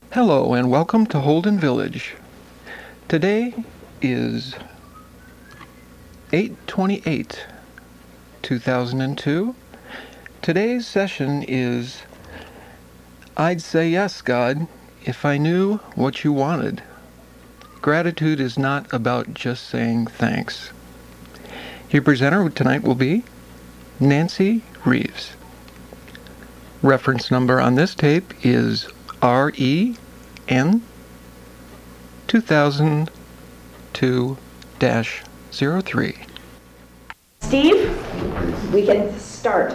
Hello and welcome to Holden Village. Today is 8/28/2002. Today's session is I'd Say Yes, God, if I knew what you wanted. Gratitude is not about just saying thanks. Your presenter tonight will be Nancy Reeves. Reference number on this tape is REN 2002-03. Steve, we can start.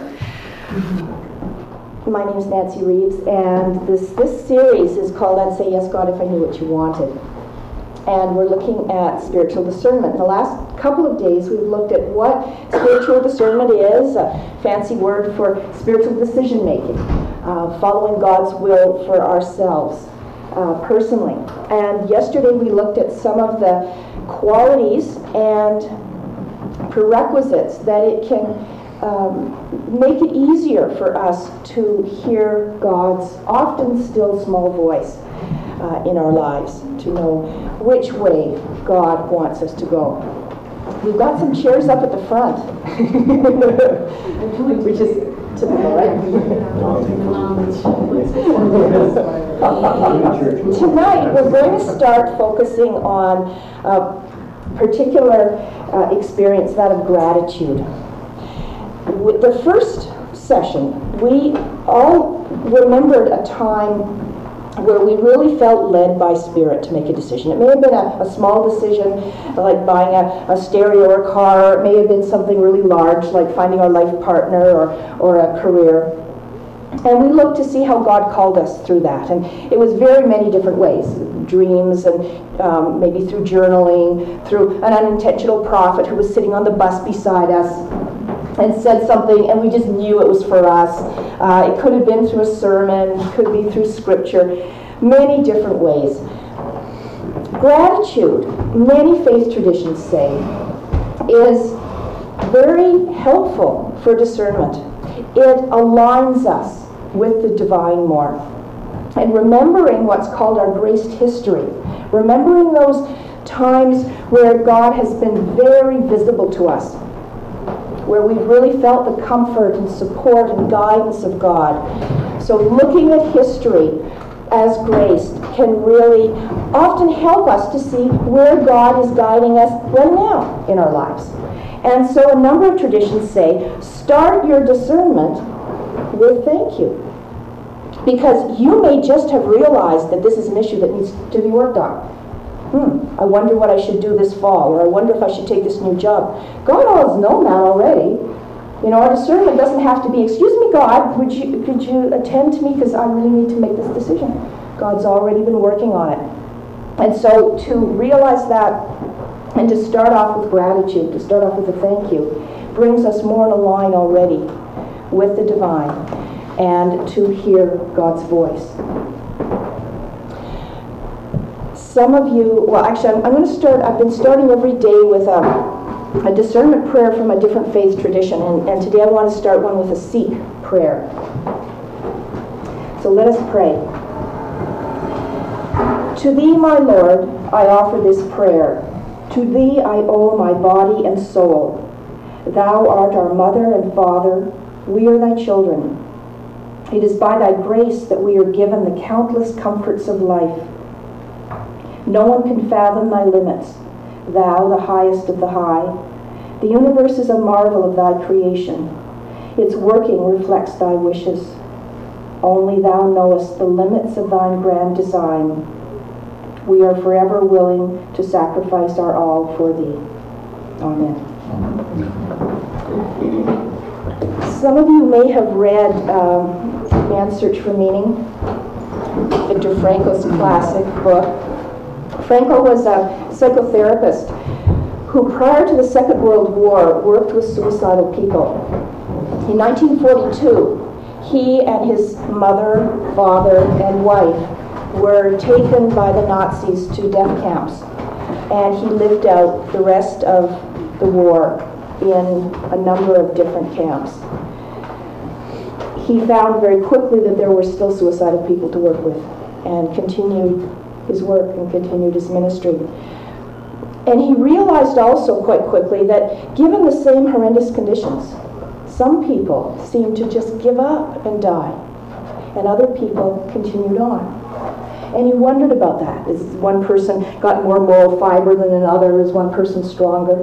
My name is Nancy Reeves, and this series is called I'd Say Yes, God, If I Knew What You Wanted. And we're looking at spiritual discernment. In the last couple of days, we've looked at what spiritual discernment is, a fancy word for spiritual decision-making, following God's will for ourselves personally. And yesterday we looked at some of the qualities and prerequisites that it can make it easier for us to hear God's often still small voice in our lives, to know which way God wants us to go. We've got some chairs up at the front, which is typical, right? Tonight we're going to start focusing on a particular experience, that of gratitude. With the first session, we all remembered a time where we really felt led by Spirit to make a decision. It may have been a small decision, like buying a stereo or a car. It may have been something really large, like finding our life partner or a career. And we looked to see how God called us through that. And it was very many different ways. Dreams, and maybe through journaling, through an unintentional prophet who was sitting on the bus beside us and said something, and we just knew it was for us. It could have been through a sermon, it could be through scripture, many different ways. Gratitude, many faith traditions say, is very helpful for discernment. It aligns us with the divine more. And remembering what's called our graced history, remembering those times where God has been very visible to us, where we've really felt the comfort and support and guidance of God. So looking at history as grace can really often help us to see where God is guiding us right now in our lives. And so a number of traditions say, start your discernment with thank you. Because you may just have realized that this is an issue that needs to be worked on. I wonder what I should do this fall, or I wonder if I should take this new job. God has known that already. You know, our discernment doesn't have to be, excuse me, God, could you attend to me because I really need to make this decision. God's already been working on it. And so to realize that and to start off with gratitude, to start off with a thank you, brings us more in a line already with the divine and to hear God's voice. Some of you, well actually I've been starting every day with a discernment prayer from a different faith tradition, and today I want to start one with a Sikh prayer. So let us pray. To Thee, my Lord, I offer this prayer. To Thee I owe my body and soul. Thou art our mother and father. We are Thy children. It is by Thy grace that we are given the countless comforts of life. No one can fathom Thy limits, Thou, the highest of the high. The universe is a marvel of Thy creation. Its working reflects Thy wishes. Only Thou knowest the limits of Thine grand design. We are forever willing to sacrifice our all for Thee. Amen. Some of you may have read Man's Search for Meaning, Viktor Frankl's classic book. Frankl was a psychotherapist who, prior to the Second World War, worked with suicidal people. In 1942, he and his mother, father, and wife were taken by the Nazis to death camps, and he lived out the rest of the war in a number of different camps. He found very quickly that there were still suicidal people to work with. and continued his work and continued his ministry. And he realized also quite quickly that given the same horrendous conditions, some people seemed to just give up and die, and other people continued on. And he wondered about that. Is one person got more moral fiber than another? Is one person stronger?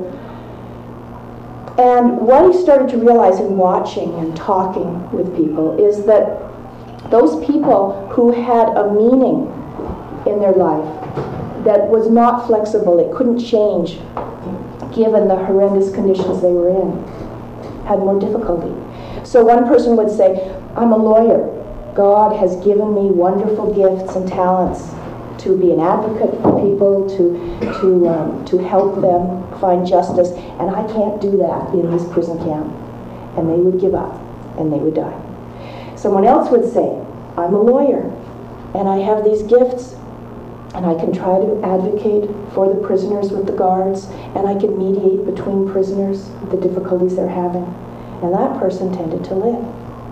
And what he started to realize in watching and talking with people is that those people who had a meaning in their life that was not flexible, it couldn't change given the horrendous conditions they were in, had more difficulty. So one person would say, I'm a lawyer. God has given me wonderful gifts and talents to be an advocate for people, to help them find justice, and I can't do that in this prison camp. And they would give up, and they would die. Someone else would say, I'm a lawyer, and I have these gifts, and I can try to advocate for the prisoners with the guards, and I can mediate between prisoners, the difficulties they're having. And that person tended to live.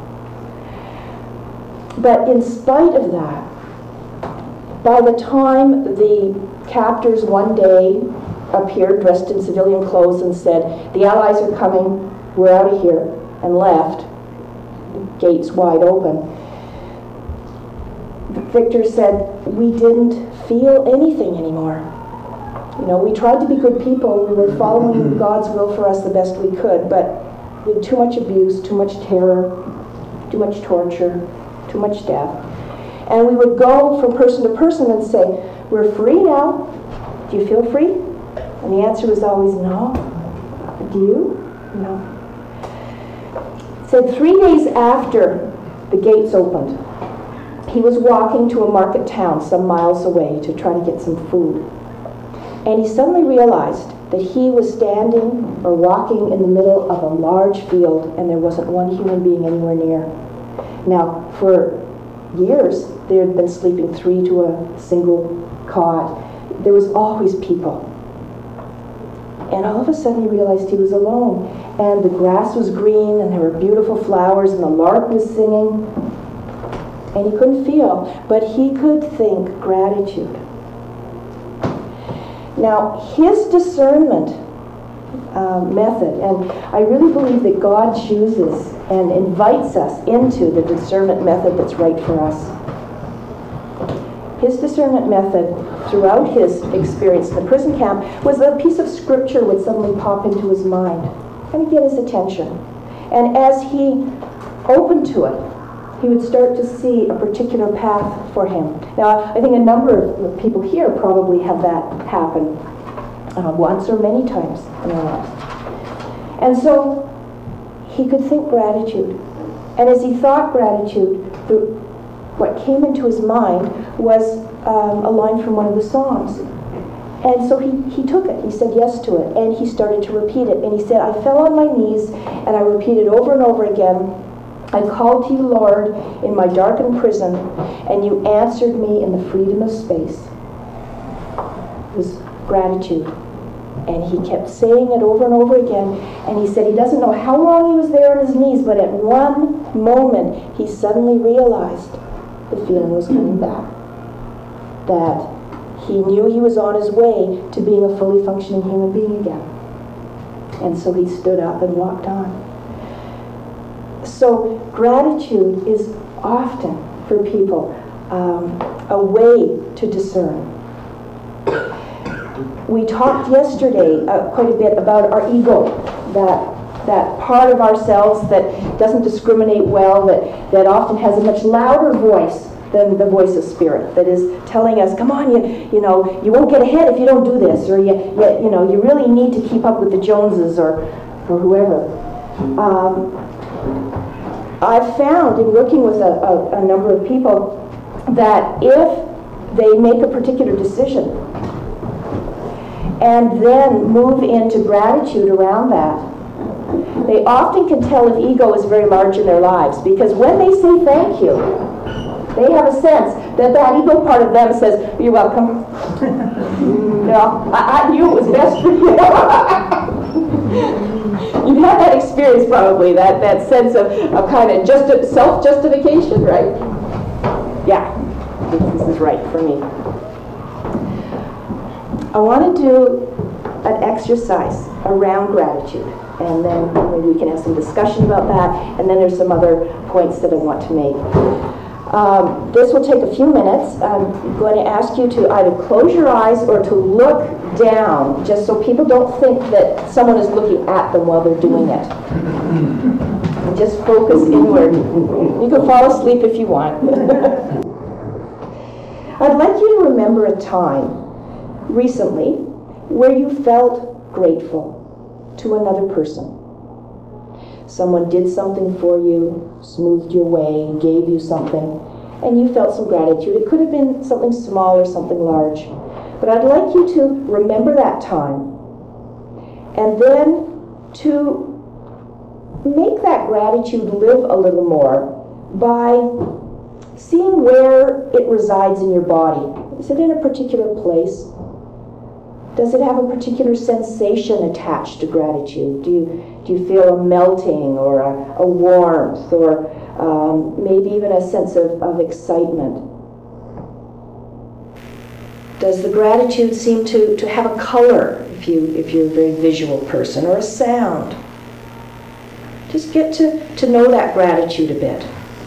But in spite of that, by the time the captors one day appeared dressed in civilian clothes and said, the Allies are coming, we're out of here, and left, gates wide open, Victor said, we didn't feel anything anymore. You know, we tried to be good people, we were following God's will for us the best we could, but we had too much abuse, too much terror, too much torture, too much death. And we would go from person to person and say, we're free now. Do you feel free? And the answer was always no. Do you? No. It said 3 days after the gates opened, he was walking to a market town some miles away to try to get some food. And he suddenly realized that he was standing or walking in the middle of a large field and there wasn't one human being anywhere near. Now, for years, they had been sleeping 3 to a single cot. There was always people. And all of a sudden he realized he was alone. And the grass was green, and there were beautiful flowers, and the lark was singing. And he couldn't feel, but he could think gratitude. Now, his discernment method, and I really believe that God chooses and invites us into the discernment method that's right for us. His discernment method throughout his experience in the prison camp was a piece of scripture would suddenly pop into his mind and get his attention. And as he opened to it, he would start to see a particular path for him. Now, I think a number of people here probably have that happen once or many times in their lives. And so he could think gratitude. And as he thought gratitude, what came into his mind was a line from one of the Psalms. And so he took it. He said yes to it. And he started to repeat it. And he said, I fell on my knees and I repeated over and over again, I called to you, Lord, in my darkened prison, and you answered me in the freedom of space. It was gratitude. And he kept saying it over and over again. And he said he doesn't know how long he was there on his knees, but at one moment he suddenly realized the feeling was coming back. That he knew he was on his way to being a fully functioning human being again. And so he stood up and walked on. So gratitude is often for people a way to discern. We talked yesterday quite a bit about our ego, that part of ourselves that doesn't discriminate well, that often has a much louder voice than the voice of spirit, that is telling us, come on, you know, you won't get ahead if you don't do this, or you really need to keep up with the Joneses or whoever. I've found in working with a number of people that if they make a particular decision and then move into gratitude around that, they often can tell if ego is very large in their lives, because when they say thank you, they have a sense that ego part of them says, you're welcome. I knew it was best for you. You've had that experience probably, that sense of kind of self-justification, right? Yeah. this is right for me. I want to do an exercise around gratitude, and then maybe we can have some discussion about that, and then there's some other points that I want to make. This will take a few minutes. I'm going to ask you to either close your eyes or to look down, just so people don't think that someone is looking at them while they're doing it. And just focus inward. You can fall asleep if you want. I'd like you to remember a time recently where you felt grateful to another person. Someone did something for you, smoothed your way, gave you something, and you felt some gratitude. It could have been something small or something large. But I'd like you to remember that time, and then to make that gratitude live a little more by seeing where it resides in your body. Is it in a particular place? Does it have a particular sensation attached to gratitude? Do you feel a melting or a warmth or maybe even a sense of excitement? Does the gratitude seem to have a color if you're a very visual person, or a sound? Just get to know that gratitude a bit.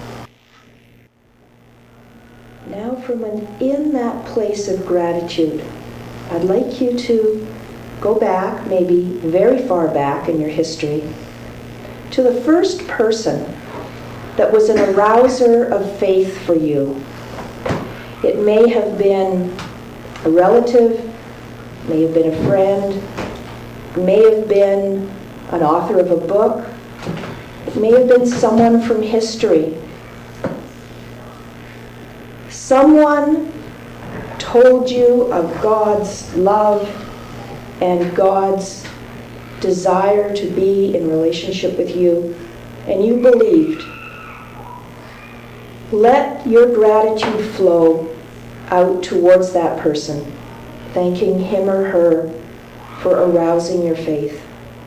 Now from in that place of gratitude, I'd like you to go back, maybe very far back in your history, to the first person that was an arouser of faith for you. It may have been a relative, may have been a friend, may have been an author of a book, it may have been someone from history. Someone told you of God's love and God's desire to be in relationship with you, and you believed. Let your gratitude flow out towards that person, thanking him or her for arousing your faith.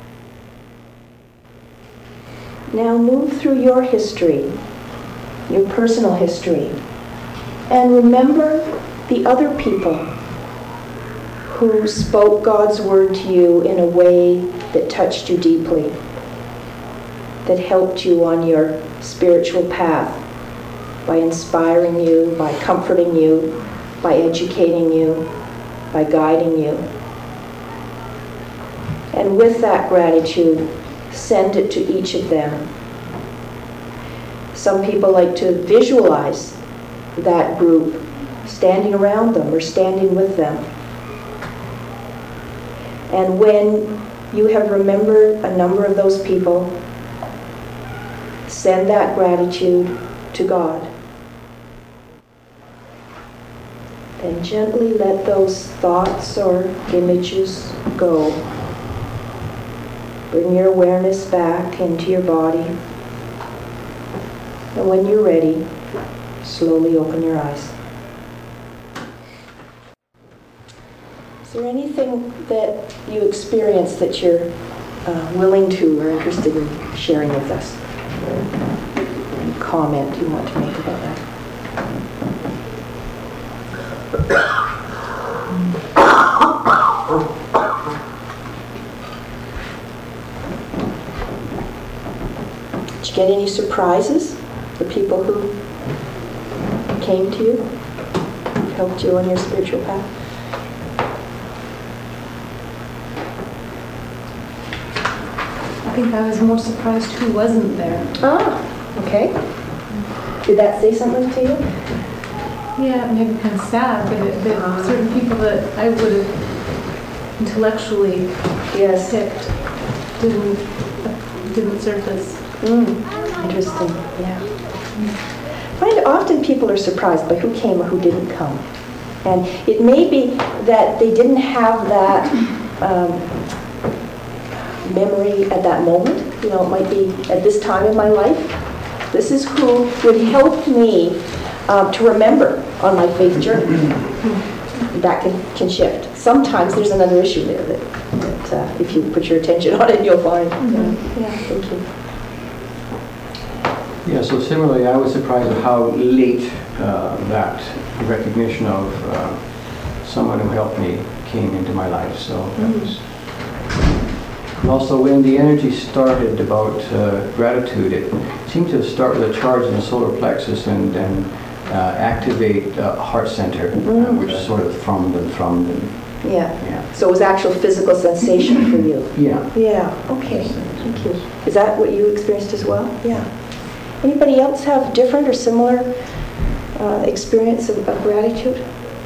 Now move through your history, your personal history, and remember the other people who spoke God's word to you in a way that touched you deeply, that helped you on your spiritual path by inspiring you, by comforting you, by educating you, by guiding you. And with that gratitude, send it to each of them. Some people like to visualize that group standing around them or standing with them. And when you have remembered a number of those people, send that gratitude to God. Then gently let those thoughts or images go. Bring your awareness back into your body. And when you're ready, slowly open your eyes. Is there anything that you experienced that you're willing to or interested in sharing with us? Any comment you want to make about that? Did you get any surprises? The people who came to you, helped you on your spiritual path? I think I was more surprised who wasn't there. Ah, okay. Did that say something to you? Yeah, maybe kind of sad, but certain people that I would have intellectually picked didn't surface. Interesting, yeah. I find often people are surprised by who came or who didn't come. And it may be that they didn't have that memory at that moment. You know, it might be at this time in my life. This is who would help me to remember on my faith journey. That can shift. Sometimes there's another issue there that if you put your attention on it, you'll find. Yeah, thank you. Yeah, so similarly, I was surprised at how late that recognition of someone who helped me came into my life. So that was. And also, when the energy started about gratitude, it seemed to start with a charge in the solar plexus and then activate heart center, which sort of thrummed and thrummed. Yeah. Yeah. So it was actual physical sensation for you. Yeah. Yeah. Okay. Thank you. Is that what you experienced as well? Yeah. Anybody else have different or similar experience of gratitude?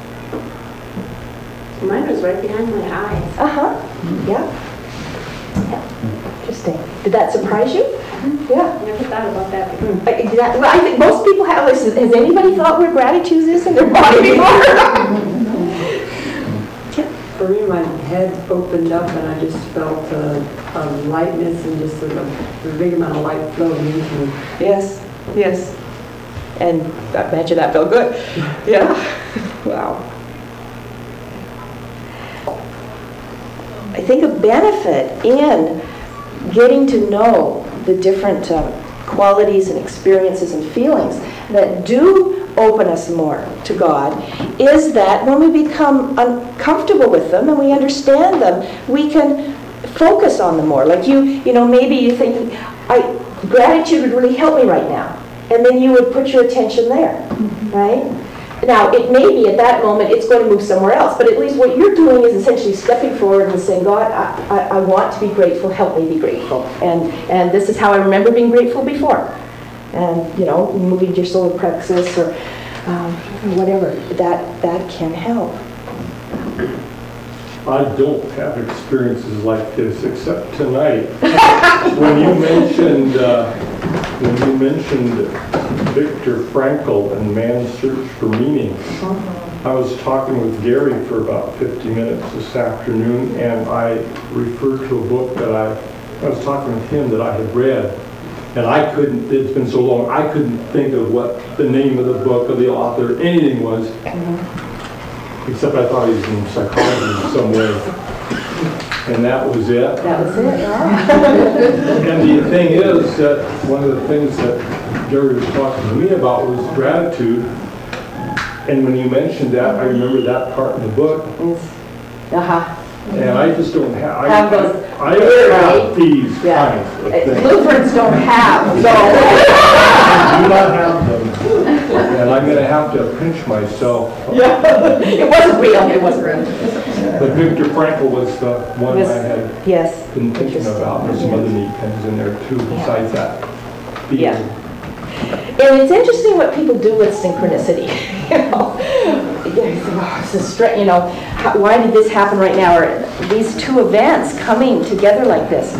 Mine was right behind my eyes. Yeah. Interesting. Did that surprise you? Yeah. Never thought about that before. Well, I think most people have. Has anybody thought where gratitude is in their body before? For me, my head opened up and I just felt a lightness and just a big amount of light flowing into me. Yes. Yes. And I imagine that felt good. Yeah. Wow. I think a benefit in getting to know the different qualities and experiences and feelings that do open us more to God is that when we become uncomfortable with them and we understand them, we can focus on them more. Like you know, maybe you think, gratitude would really help me right now. And then you would put your attention there, right? Now, it may be at that moment it's going to move somewhere else, but at least what you're doing is essentially stepping forward and saying, God, I want to be grateful, help me be grateful. And this is how I remember being grateful before. And, you know, moving your solar plexus or whatever, that can help. I don't have experiences like this except tonight. When you mentioned Viktor Frankl and Man's Search for Meaning, I was talking with Gary for about 50 minutes this afternoon, and I referred to a book that I was talking with him that I had read, and I couldn't. It's been so long, I couldn't think of what the name of the book or the author, anything was. Except I thought he was in psychology in some way. And that was it. That was it, And the thing is that one of the things that Gary was talking to me about was gratitude. And when you mentioned that, I remember that part in the book. And I just don't have, I have these kinds of things. Lutherans don't have those. I do not have them. And I'm going to have to pinch myself. Yeah. It wasn't real. It wasn't real. But Viktor Frankl was the one I had been thinking about. There's some other neat things in there too, besides that. Yeah. And it's interesting what people do with synchronicity. Why did this happen right now? Or these two events coming together like this.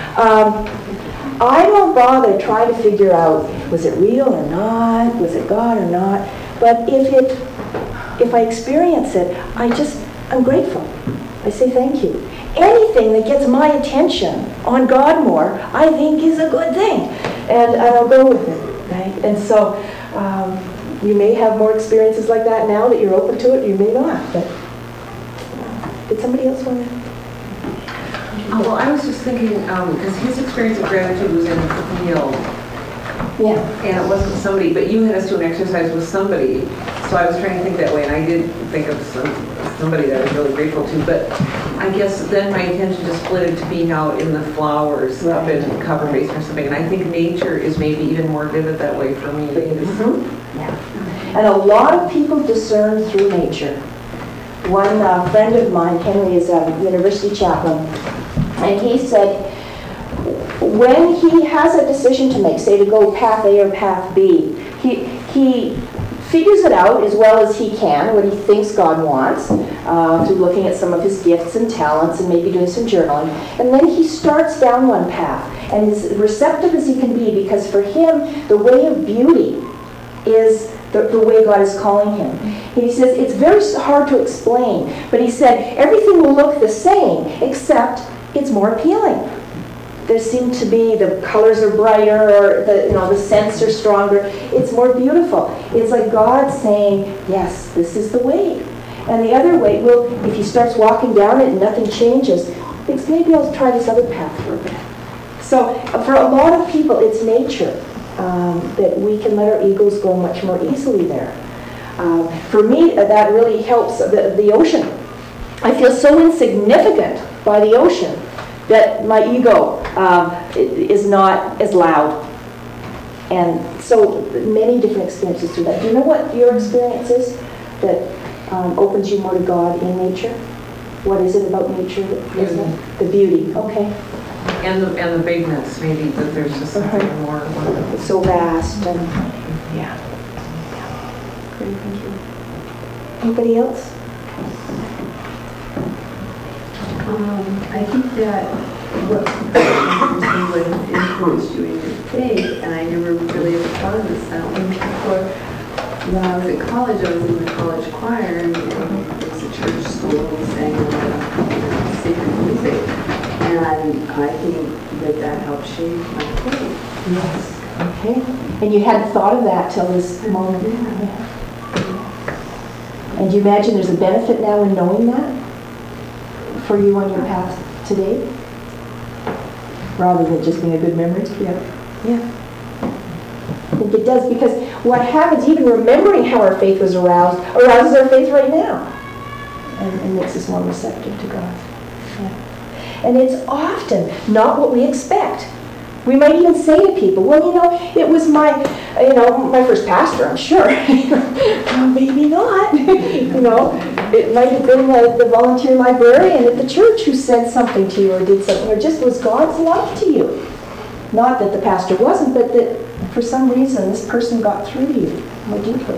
I don't bother trying to figure out, was it real or not? Was it God or not? But if I experience it, I'm grateful. I say thank you. Anything that gets my attention on God more, I think is a good thing. And I'll go with it, right? And so you may have more experiences like that now that you're open to it, you may not. But did somebody else want to? Well, I was just thinking, because his experience of gratitude was in the field. Yeah. And it wasn't somebody, but you had us do an exercise with somebody. So I was trying to think that way, and I did think of somebody that I was really grateful to. But I guess then my attention just split into being out in the flowers, up in cover base or something. And I think nature is maybe even more vivid that way for me. Yeah. And a lot of people discern through nature. One friend of mine, Henry, is a university chaplain, and he said when he has a decision to make, say to go path A or path B, he figures it out as well as he can, what he thinks God wants, through looking at some of his gifts and talents and maybe doing some journaling. And then he starts down one path and is receptive as he can be, because for him, the way of beauty is the way God is calling him. And he says it's very hard to explain, but he said everything will look the same except it's more appealing. There seem to be, the colors are brighter, or the scents are stronger. It's more beautiful. It's like God saying, yes, this is the way. And the other way, well, if he starts walking down it and nothing changes, thinks maybe I'll try this other path for a bit. So for a lot of people, it's nature that we can let our egos go much more easily there. For me, that really helps the ocean. I feel so insignificant by the ocean that my ego is not as loud. And so many different experiences through that. Do you know what your experience is that opens you more to God in nature? What is it about nature that does that? The beauty, okay. And the bigness, maybe, that there's just something more wonderful. It's so vast and, yeah. Great, thank you. Anybody else? I think that what influenced you in your faith, and I never really ever thought of this that way before. When I was at college, I was in the college choir, and it was a church school, and we sang sacred music. And I think that helped shape my faith. Yes. Okay. And you hadn't thought of that till this moment. Yeah. And do you imagine there's a benefit now in knowing that for you on your path today? Rather than just being a good memory? Yeah. Yeah. I think it does, because what happens, even remembering how our faith was arouses our faith right now. And makes us more receptive to God. Yeah. And it's often not what we expect. We might even say to people, well, it was my first pastor, I'm sure. Well, maybe not. It might have been the volunteer librarian at the church who said something to you or did something, or just was God's love to you. Not that the pastor wasn't, but that for some reason this person got through to you more deeply.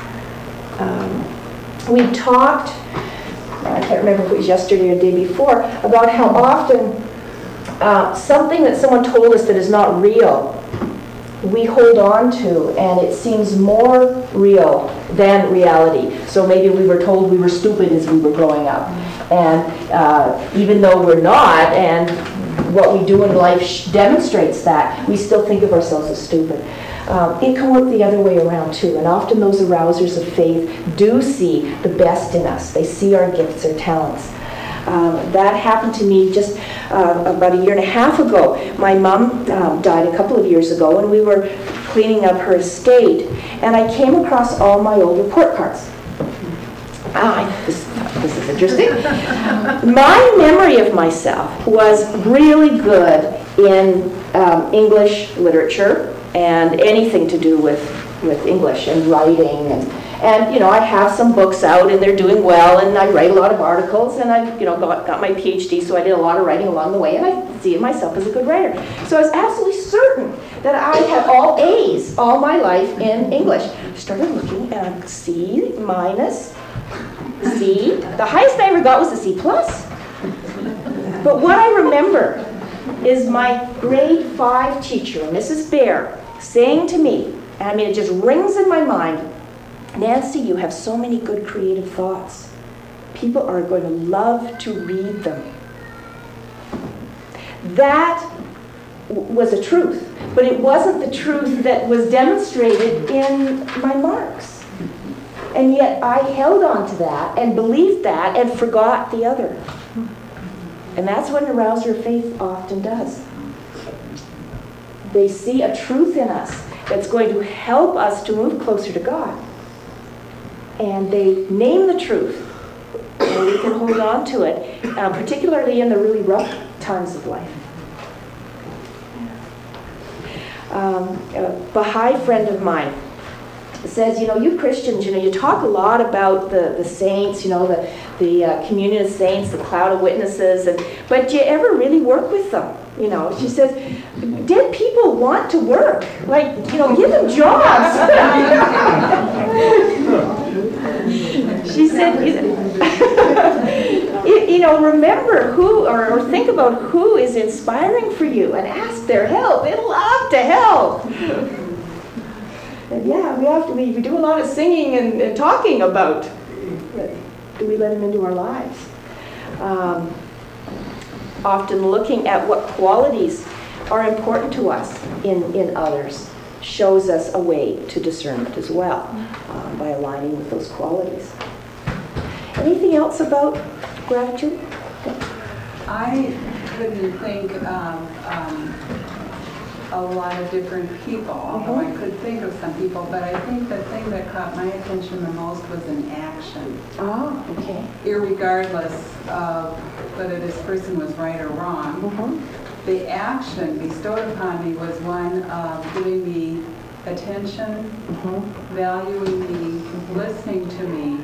We talked, I can't remember if it was yesterday or the day before, about how often something that someone told us that is not real, we hold on to, and it seems more real than reality. So maybe we were told we were stupid as we were growing up. And even though we're not, and what we do in life demonstrates that, we still think of ourselves as stupid. It can work the other way around too, and often those arousers of faith do see the best in us. They see our gifts, our talents. That happened to me just about a year and a half ago. My mom died a couple of years ago, and we were cleaning up her estate, and I came across all my old report cards. This is interesting. My memory of myself was really good in English literature and anything to do with English and writing, and I have some books out and they're doing well, and I write a lot of articles, and I got my PhD, so I did a lot of writing along the way, and I see myself as a good writer. So I was absolutely certain that I had all A's all my life in English. I started looking and C minus, C. The highest I ever got was a C plus. But what I remember is my grade 5 teacher, Mrs. Bear, saying to me, and it just rings in my mind, Nancy, you have so many good creative thoughts. People are going to love to read them. That was a truth, but it wasn't the truth that was demonstrated in my marks. And yet I held on to that and believed that and forgot the other. And that's what an arouser of faith often does. They see a truth in us that's going to help us to move closer to God. And they name the truth, and we can hold on to it, particularly in the really rough times of life. A Baha'i friend of mine says, you Christians, you talk a lot about the saints, the communion of saints, the cloud of witnesses, but do you ever really work with them? She says, dead people want to work. Give them jobs. She said, remember who, or think about who is inspiring for you and ask their help. They love to help. And we do a lot of singing and talking about, but do we let them into our lives? Often looking at what qualities are important to us in others shows us a way to discernment as well, by aligning with those qualities. Anything else about gratitude? I couldn't think of a lot of different people, although I could think of some people, but I think the thing that caught my attention the most was an action. Oh, okay. Irregardless of whether this person was right or wrong, the action bestowed upon me was one of giving me attention, valuing me, listening to me,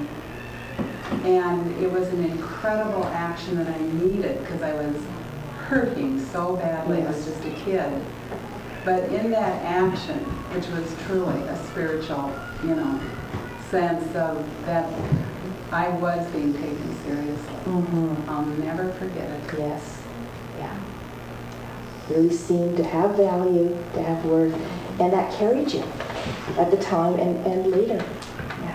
and it was an incredible action that I needed because I was hurting so badly. I was just a kid. But in that action, which was truly a spiritual, sense of that I was being taken seriously. I'll never forget it. Yes. Yeah. Really seemed to have value, to have worth, and that carried you at the time and later. Yeah.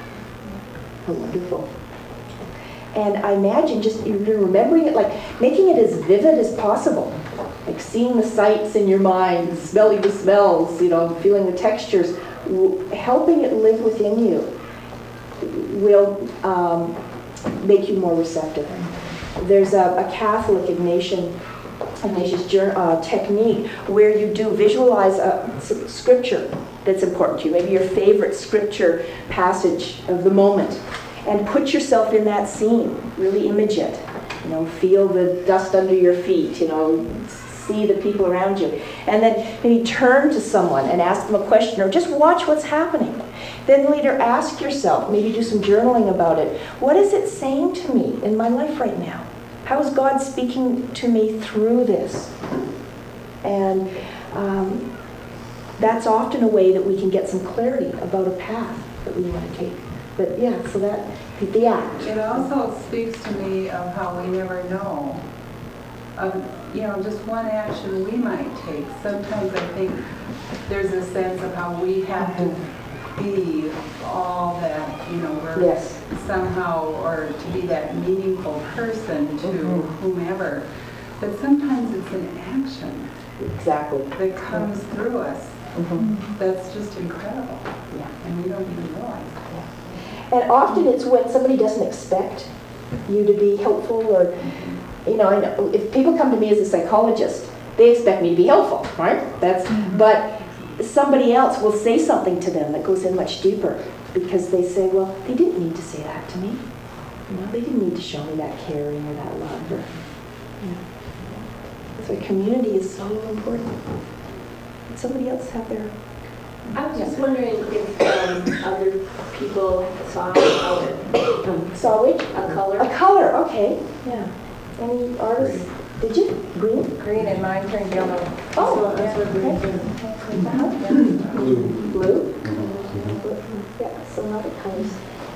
Oh, wonderful. And I imagine just remembering it, like making it as vivid as possible. Like seeing the sights in your mind, smelling the smells, feeling the textures, helping it live within you will make you more receptive. There's a Catholic Ignatius technique where you do visualize a scripture that's important to you, maybe your favorite scripture passage of the moment, and put yourself in that scene, really image it. Feel the dust under your feet, see the people around you. And then maybe turn to someone and ask them a question, or just watch what's happening. Then later ask yourself, maybe do some journaling about it. What is it saying to me in my life right now? How is God speaking to me through this? And that's often a way that we can get some clarity about a path that we want to take. But yeah, so that, the act. It also speaks to me of how we never know. Just one action we might take. Sometimes I think there's a sense of how we have to be all that, we're somehow, or to be that meaningful person to whomever. But sometimes it's an action that comes through us. That's just incredible. Yeah. And we don't even realize it. And often it's when somebody doesn't expect you to be helpful, or, I know if people come to me as a psychologist, they expect me to be helpful, right? But somebody else will say something to them that goes in much deeper, because they say, well, they didn't need to say that to me. They didn't need to show me that caring or that love. So community is so important. Did somebody else have their... I was just wondering if other people saw a color. Saw which? A color. A color, okay. Yeah. Any artists? Did you? Green? Green, and mine turned yellow. Oh, so that's what green is. Blue? Yeah, some other colors.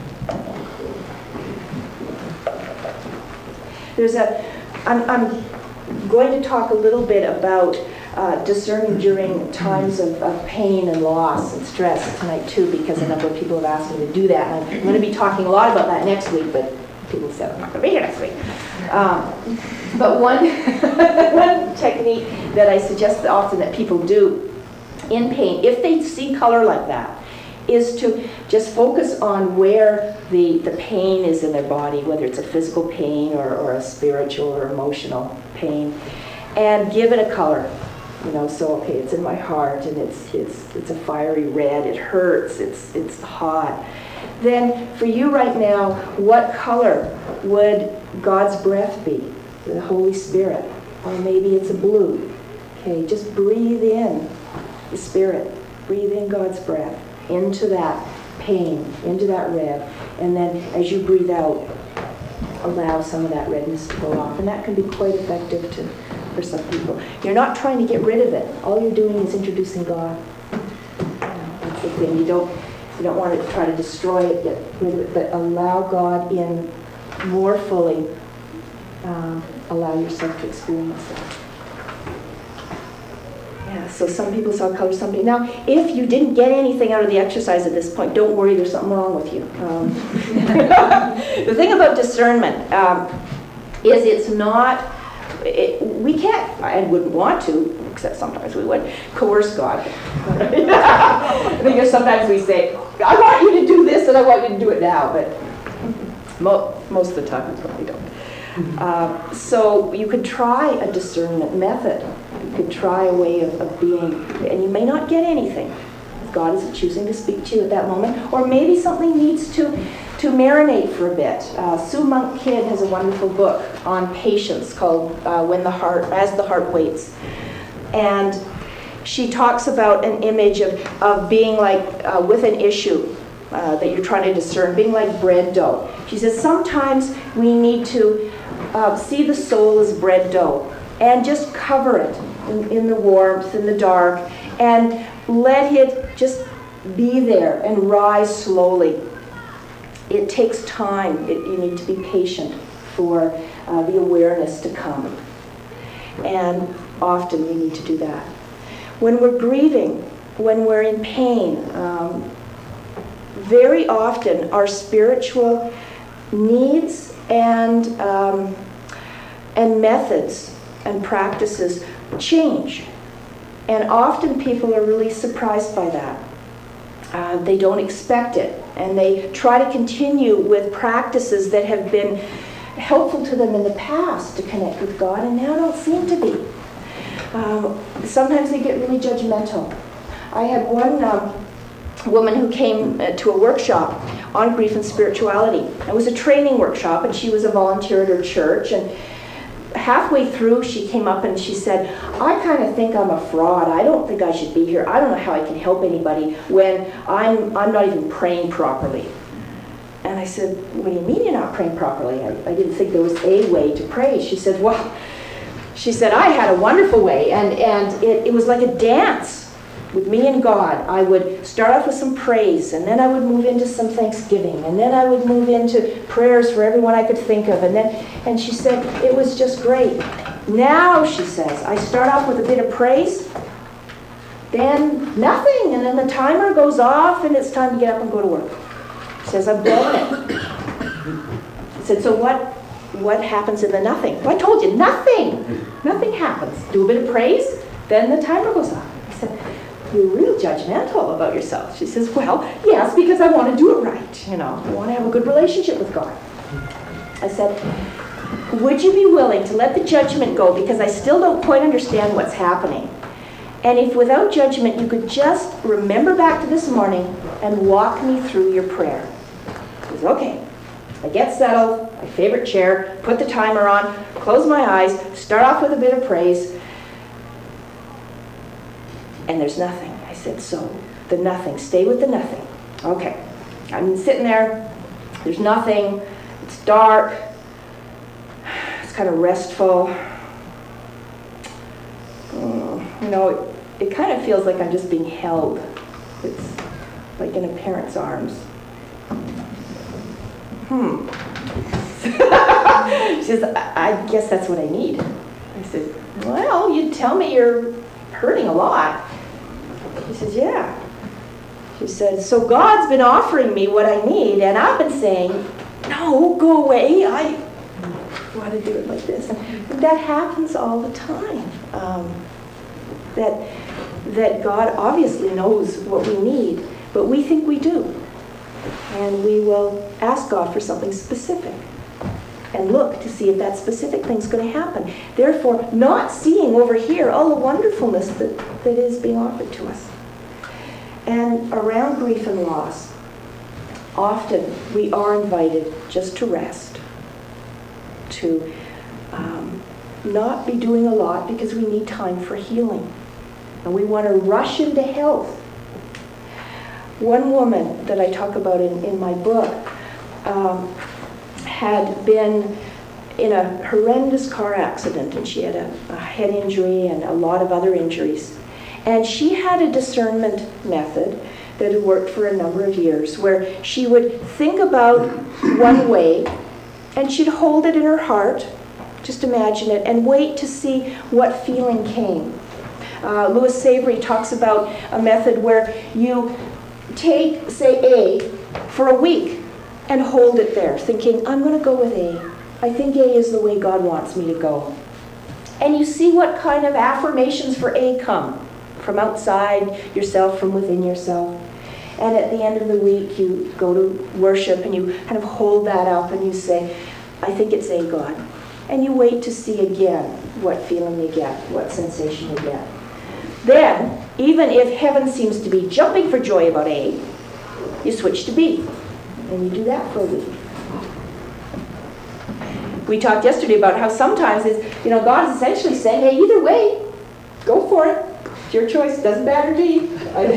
I'm going to talk a little bit about discerning during times of pain and loss and stress tonight too, because a number of people have asked me to do that. And I'm going to be talking a lot about that next week, but people said I'm not going to be here next week. But one technique that I suggest often that people do in pain, if they see color like that, is to just focus on where the pain is in their body, whether it's a physical pain or a spiritual or emotional pain, and give it a color. So okay, it's in my heart, and it's a fiery red. It hurts. It's hot. Then for you right now, what color would God's breath be? The Holy Spirit, or maybe it's a blue. Okay, just breathe in the Spirit. Breathe in God's breath into that pain, into that red, and then as you breathe out, allow some of that redness to go off, and that can be quite effective for some people. You're not trying to get rid of it. All you're doing is introducing God. That's the thing. You don't want to try to destroy it, get rid of it, but allow God in more fully. Allow yourself to experience that. Yeah, so some people saw color, somebody. Now, if you didn't get anything out of the exercise at this point, don't worry, there's something wrong with you. The thing about discernment is it's not, we can't, and wouldn't want to, except sometimes we would, coerce God. Because sometimes we say, I want you to do this and I want you to do it now, but most of the time we probably don't. So you could try a discernment method You could try a way of being, and you may not get anything. God is choosing to speak to you at that moment, or maybe something needs to marinate for a bit. Sue Monk Kidd has a wonderful book on patience called As the Heart Waits. And she talks about an image of being like with an issue that you're trying to discern, being like bread dough. She says sometimes we need to see the soul as bread dough and just cover it in the warmth, in the dark, and let it just be there and rise slowly. It takes time. You need to be patient for the awareness to come. And often we need to do that. When we're grieving, when we're in pain, very often our spiritual needs and methods and practices change. And often people are really surprised by that. They don't expect it. And they try to continue with practices that have been helpful to them in the past to connect with God, and now don't seem to be. Sometimes they get really judgmental. I had one woman who came to a workshop on grief and spirituality. It was a training workshop, and she was a volunteer at her church. And halfway through, she came up and she said, I kind of think I'm a fraud. I don't think I should be here. I don't know how I can help anybody when I'm not even praying properly. And I said, what do you mean you're not praying properly? I didn't think there was a way to pray. She said, well, I had a wonderful way, and it was like a dance with me and God. I would start off with some praise, and then I would move into some thanksgiving, and then I would move into prayers for everyone I could think of, and she said, it was just great. Now, she says, I start off with a bit of praise, then nothing, and then the timer goes off, and it's time to get up and go to work. She says, I'm blowing it. I said, so what happens in the nothing? Well, I told you, nothing. Nothing happens. Do a bit of praise, then the timer goes off. I said, you're real judgmental about yourself. She says, well, yes, because I want to do it right. I want to have a good relationship with God. I said, would you be willing to let the judgment go, because I still don't quite understand what's happening. And if without judgment you could just remember back to this morning and walk me through your prayer. I said, okay. I get settled, my favorite chair, put the timer on, close my eyes, start off with a bit of praise, and there's nothing. I said, so the nothing, stay with the nothing. Okay, I'm sitting there, there's nothing, it's dark, it's kind of restful. It kind of feels like I'm just being held. It's like in a parent's arms. She says, I guess that's what I need. I said, well, you tell me you're hurting a lot. She says, yeah. She said, so God's been offering me what I need, and I've been saying, no, go away. I want to do it like this. And that happens all the time. That God obviously knows what we need, but we think we do. And we will ask God for something specific and look to see if that specific thing's going to happen. Therefore, not seeing over here all the wonderfulness that is being offered to us. And around grief and loss, often we are invited just to rest, to not be doing a lot because we need time for healing. And we want to rush into health. One woman that I talk about in my book had been in a horrendous car accident, and she had a head injury and a lot of other injuries. And she had a discernment method that had worked for a number of years, where she would think about one way, and she'd hold it in her heart, just imagine it, and wait to see what feeling came. Louis Savory talks about a method where you take, say, A for a week and hold it there, thinking, I'm going to go with A. I think A is the way God wants me to go. And you see what kind of affirmations for A come from outside yourself, from within yourself. And at the end of the week, you go to worship and you kind of hold that up and you say, I think it's A, God. and you wait to see again what feeling you get, what sensation you get. Then, even if heaven seems to be jumping for joy about A, you switch to B, and you do that for a week. We talked yesterday about how sometimes God is essentially saying, hey, either way, go for it. It's your choice. It doesn't matter to me.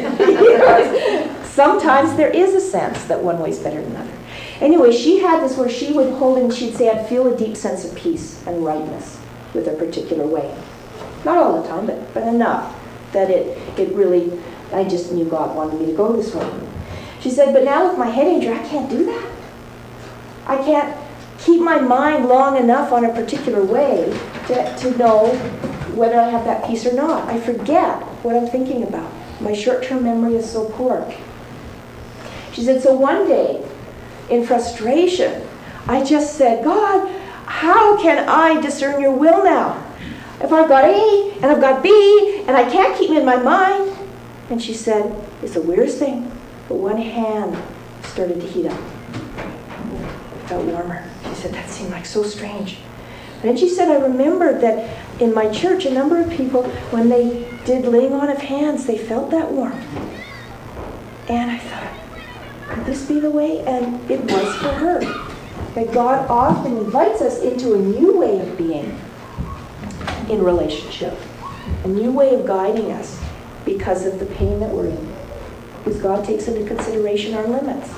Sometimes there is a sense that one way is better than another. Anyway, she had this where she would hold and she'd say, I'd feel a deep sense of peace and rightness with a particular way. Not all the time, but enough that it really, I just knew God wanted me to go this way. She said, but now with my head injury, I can't do that. I can't keep my mind long enough on a particular way to know whether I have that peace or not. I forget what I'm thinking about. My short-term memory is so poor. She said, so one day, in frustration, I just said, God, how can I discern your will now? If I've got A and I've got B and I can't keep them in my mind. And she said, it's the weirdest thing, but one hand started to heat up. It felt warmer. She said, that seemed like so strange. And then she said, I remembered that in my church, a number of people, when they did laying on of hands, they felt that warmth. And I thought, could this be the way? And it was for her. That God often invites us into a new way of being in relationship, a new way of guiding us because of the pain that we're in. Because God takes into consideration our limits.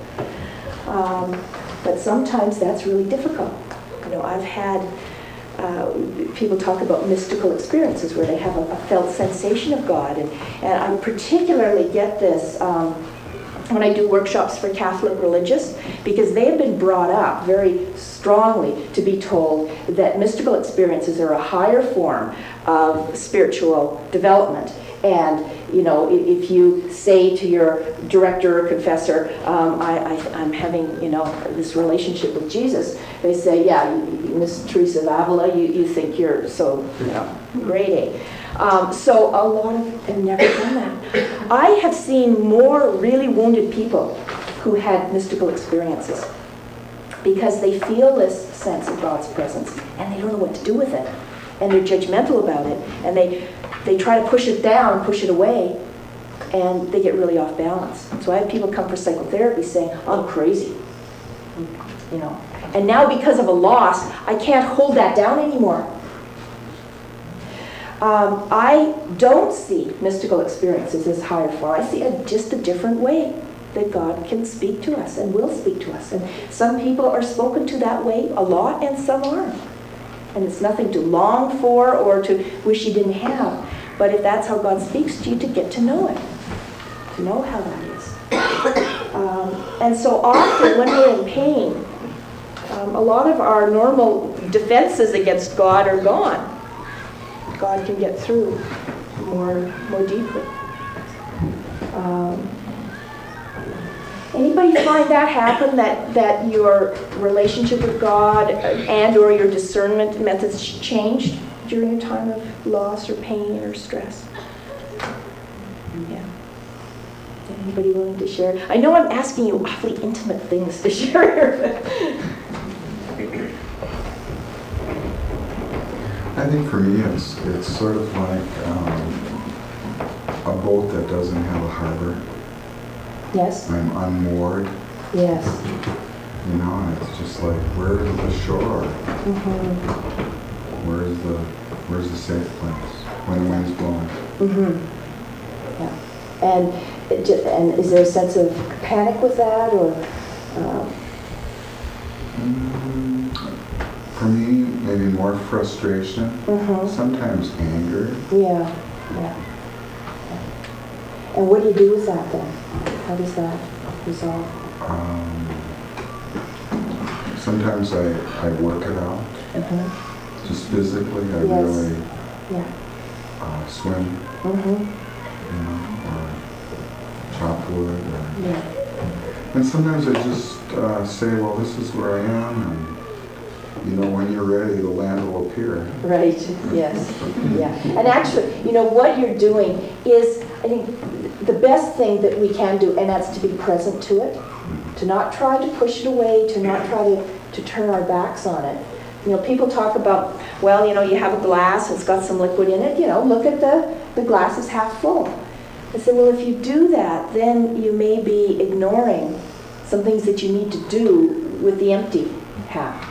But sometimes that's really difficult. I've had people talk about mystical experiences where they have a felt sensation of God. And I particularly get this when I do workshops for Catholic religious, because they have been brought up very strongly to be told that mystical experiences are a higher form of spiritual development. And, if you say to your director or confessor, I'm having, this relationship with Jesus, they say, yeah, Miss Teresa of Avila, you think you're so, grade A. So a lot of them have never done that. I have seen more really wounded people who had mystical experiences because they feel this sense of God's presence and they don't know what to do with it. And they're judgmental about it. And they try to push it down, push it away, and they get really off balance. So I have people come for psychotherapy saying, I'm crazy. And now because of a loss, I can't hold that down anymore. I don't see mystical experiences as higher form. I see just a different way that God can speak to us and will speak to us. And some people are spoken to that way a lot and some aren't. And it's nothing to long for or to wish you didn't have. But if that's how God speaks to you, to get to know it. To know how that is. And so often when we're in pain, a lot of our normal defenses against God are gone. God can get through more deeply. Anybody find that happen, that your relationship with God and or your discernment methods changed during a time of loss or pain or stress? Yeah. Anybody willing to share? I know I'm asking you awfully intimate things to share. I think for me it's sort of like a boat that doesn't have a harbor. Yes. I'm unmoored. Yes. And it's just like, where's the shore? Mm-hmm. Where's the safe place when the wind's blowing? Mm-hmm. Yeah. And is there a sense of panic with that, or? For me, maybe more frustration. Mm-hmm. Sometimes anger. Yeah. And what do you do with that then? How does that resolve? Sometimes I work it out. Mm-hmm. Just physically, I Yes. really swim, Mm-hmm. or chop wood. Yeah. And sometimes I just say, well, this is where I am, and when you're ready, the land will appear. Right, yes, yeah. And actually, what you're doing is, I think, the best thing that we can do, and that's to be present to it, to not try to push it away, to not try to turn our backs on it, People talk about, well, you have a glass, it's got some liquid in it, look at the glass is half full. I said, well, if you do that, then you may be ignoring some things that you need to do with the empty half.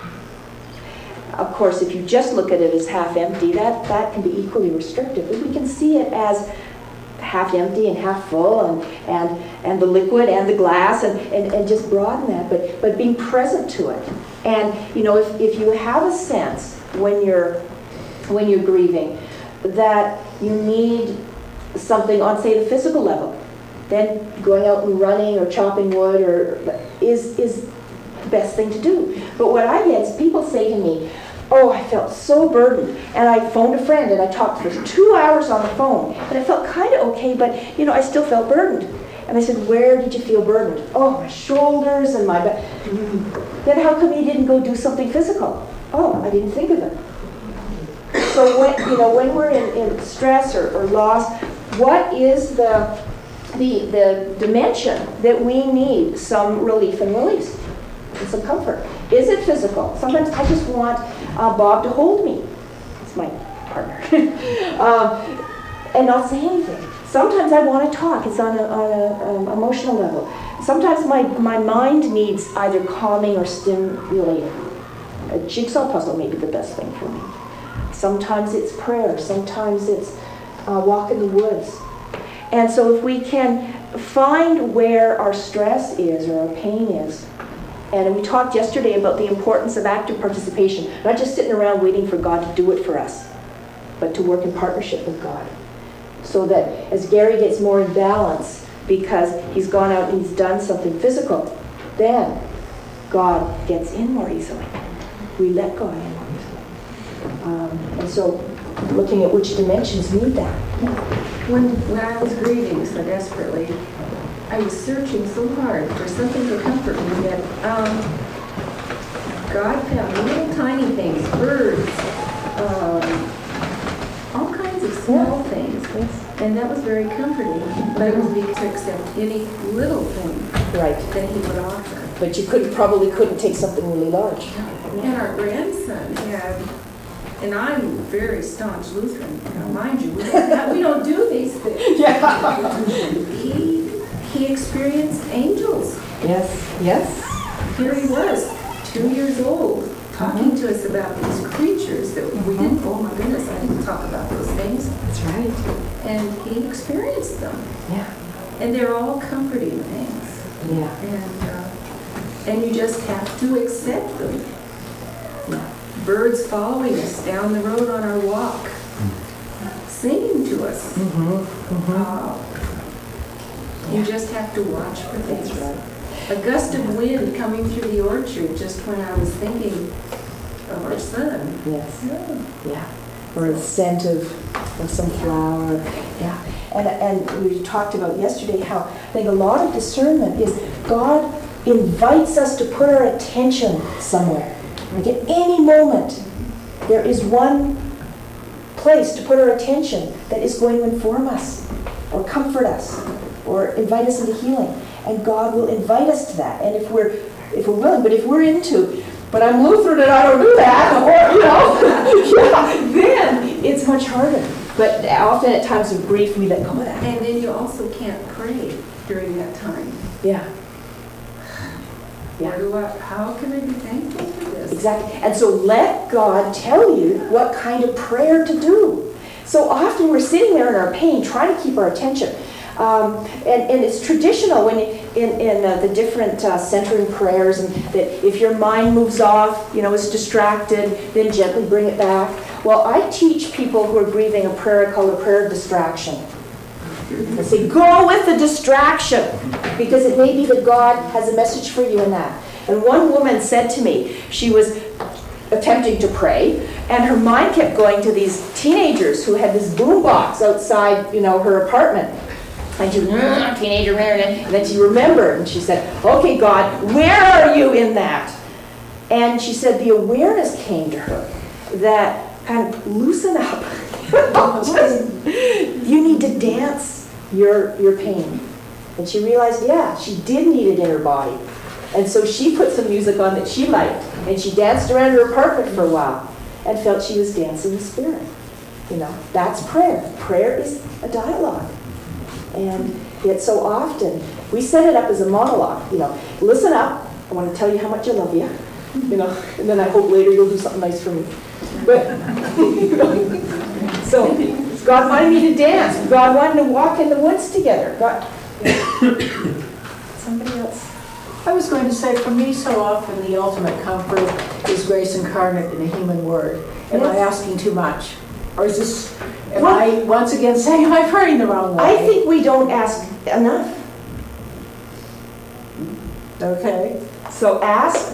Of course, if you just look at it as half empty, that can be equally restrictive. But we can see it as half empty and half full, and the liquid and the glass, and just broaden that, but being present to it. And if you have a sense when you're grieving that you need something on, say, the physical level, then going out and running or chopping wood is the best thing to do. But what I get is people say to me, oh, I felt so burdened, and I phoned a friend and I talked for 2 hours on the phone, and I felt kind of okay, but I still felt burdened. And I said, where did you feel burdened? Oh, my shoulders and my back. Then how come you didn't go do something physical? Oh, I didn't think of it. So when we're in stress or loss, what is the dimension that we need some relief and release and some comfort? Is it physical? Sometimes I just want Bob to hold me. It's my partner. And not say anything. Sometimes I want to talk. It's on an emotional level. Sometimes my mind needs either calming or stimulating. A jigsaw puzzle may be the best thing for me. Sometimes it's prayer. Sometimes it's walk in the woods. And so if we can find where our stress is or our pain is, and we talked yesterday about the importance of active participation, not just sitting around waiting for God to do it for us, but to work in partnership with God. So that as Gary gets more in balance because he's gone out and he's done something physical, then God gets in more easily. We let God in more easily. And so looking at which dimensions need that. When I was grieving so desperately, I was searching so hard for something to comfort me that God found little tiny things, birds, all kinds of small things. Yes. And that was very comforting. But I was being to accept any little thing that he would offer. But you probably couldn't take something really large. And our grandson had, and I'm very staunch Lutheran, mind you, we don't do these things. Yeah. He experienced angels. Yes. Here he was, 2 years old, talking to us about these creatures that we didn't, oh my goodness, I didn't talk about those things. That's right. And he experienced them. Yeah. And they're all comforting things. Yeah. And you just have to accept them. Yeah. Birds following us down the road on our walk, singing to us. You just have to watch for things. That's right. A gust of wind coming through the orchard just when I was thinking of our son. Yes. Yeah. Or the scent of some flower. Yeah. And we talked about yesterday how I think a lot of discernment is God invites us to put our attention somewhere. Like at any moment, there is one place to put our attention that is going to inform us or comfort us or invite us into healing. And God will invite us to that. And if we're willing, but if we're into, but I'm Lutheran and I don't do that, or, then it's much harder. But often at times of grief, we let go of that. And then you also can't pray during that time. Yeah. How can I be thankful for this? Exactly. And so let God tell you what kind of prayer to do. So often we're sitting there in our pain trying to keep our attention. And it's traditional when in the different centering prayers, and that if your mind moves off, is distracted, then gently bring it back. Well, I teach people who are grieving a prayer called a prayer of distraction. I say, go with the distraction, because it may be that God has a message for you in that. And one woman said to me, she was attempting to pray, and her mind kept going to these teenagers who had this boom box outside, her apartment. And she was, teenager, and then she remembered, and she said, okay, God, where are you in that? And she said the awareness came to her that kind of loosen up. You need to dance your pain. And she realized, she did need it in her body. And so she put some music on that she liked, and she danced around her apartment for a while and felt she was dancing the Spirit. That's prayer. Prayer is a dialogue. And yet so often, we set it up as a monologue. Listen up, I want to tell you how much I love you. And then I hope later you'll do something nice for me. But, so, God wanted me to dance. God wanted to walk in the woods together. Somebody else? I was going to say, for me, so often the ultimate comfort is grace incarnate in a human word. Am I asking too much? Or is this, am I once again saying, am I praying the wrong way? I think we don't ask enough. Okay. So ask,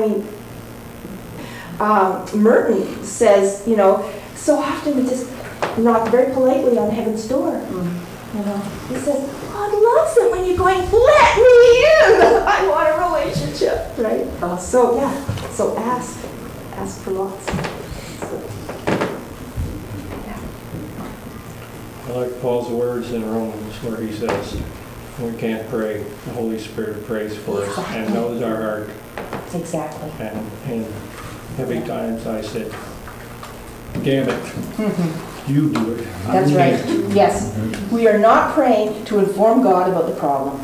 Merton says, so often we just knock very politely on heaven's door. He says, God loves it when you're going, let me in. I want a relationship, right? So ask for lots. I like Paul's words in Romans where he says, we can't pray, the Holy Spirit prays for us and knows our heart. Exactly. And in heavy times I said, damn it, you do it. That's right. Yes. We are not praying to inform God about the problem.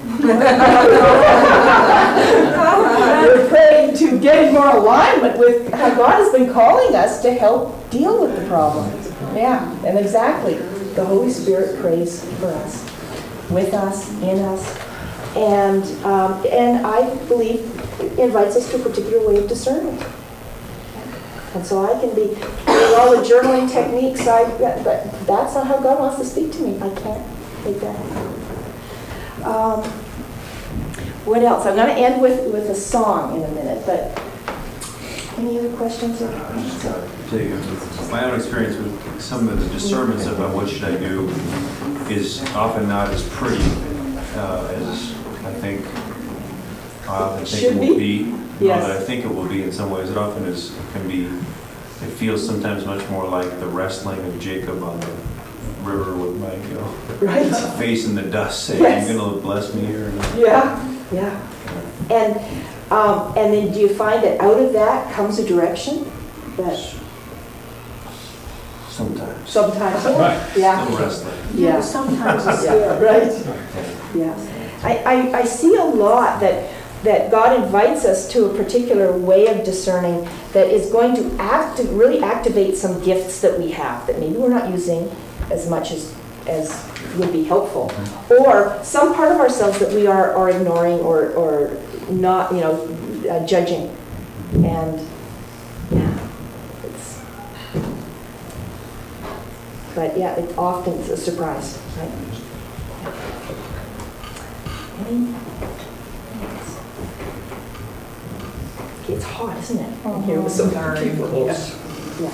We're praying to get in more alignment with how God has been calling us to help deal with the problem. Yeah, and exactly. The Holy Spirit prays for us, with us, in us, and I believe invites us to a particular way of discernment. And so I can be doing all the journaling techniques, but that's not how God wants to speak to me. I can't take that. What else? I'm going to end with a song in a minute, but any other questions? My own experience with some of the discernments about what should I do is often not as pretty as I think it will be. Yes. That I think it will be in some ways. It often can be. It feels sometimes much more like the wrestling of Jacob on the river with my face in the dust, saying, "Are you going to bless me here?" Yeah. And then do you find that out of that comes a direction? Sometimes. Yeah. Still wrestling. Yeah. Sometimes it's there. Right. Yeah. I see a lot that God invites us to a particular way of discerning that is going to really activate some gifts that we have that maybe we're not using as much as would be helpful, or some part of ourselves that we are ignoring or not, judging, and it often is a surprise, right? It's hot, isn't it? In here with so many people. Yeah.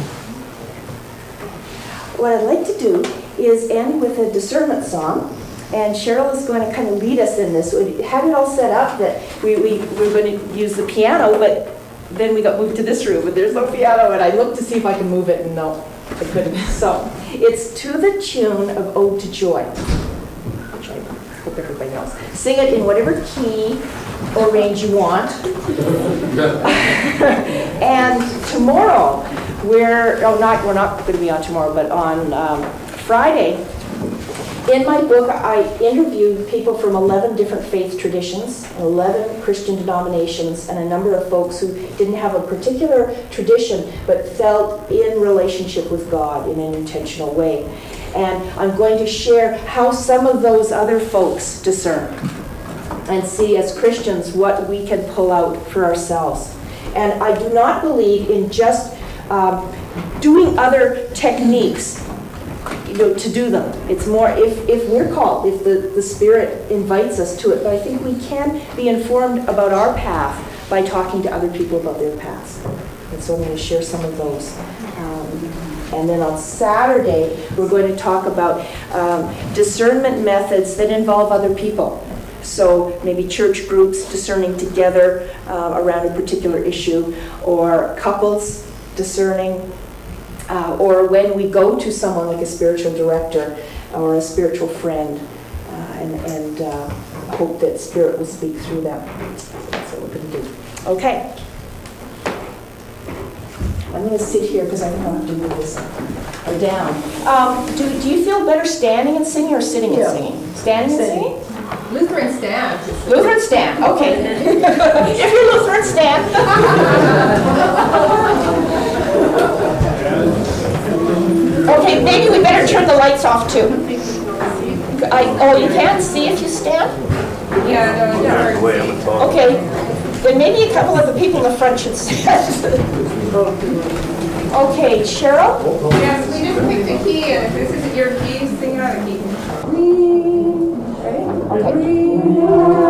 What I'd like to do is end with a discernment song, and Cheryl is going to kind of lead us in this. We had it all set up that we were going to use the piano, but then we got moved to this room, but there's no piano, and I looked to see if I could move it, and no, I couldn't. So it's to the tune of Ode to Joy, which I hope everybody knows. Sing it in whatever key or range you want. And tomorrow, we're not going to be on tomorrow, but on Friday, in my book, I interviewed people from 11 different faith traditions, 11 Christian denominations, and a number of folks who didn't have a particular tradition, but felt in relationship with God in an intentional way. And I'm going to share how some of those other folks discern and see as Christians what we can pull out for ourselves. And I do not believe in just doing other techniques to do them. It's more if we're called, if the Spirit invites us to it. But I think we can be informed about our path by talking to other people about their paths. And so I'm going to share some of those. And then on Saturday, we're going to talk about discernment methods that involve other people. So maybe church groups discerning together around a particular issue, or couples discerning, or when we go to someone like a spiritual director or a spiritual friend, and hope that Spirit will speak through them. That's what we're going to do. Okay. I'm going to sit here because I don't have to move this up or down. Do you feel better standing and singing or sitting and singing? Standing and singing? Lutheran stand. Lutheran stand, okay. If you're Lutheran, stand. Okay, maybe we better turn the lights off too. Oh, you can't see if you stand? Yeah, no. Okay, then maybe a couple of the people in the front should stand. Okay, Cheryl? Yes, we just picked a key, and if this isn't your key, sing out a key. Okay.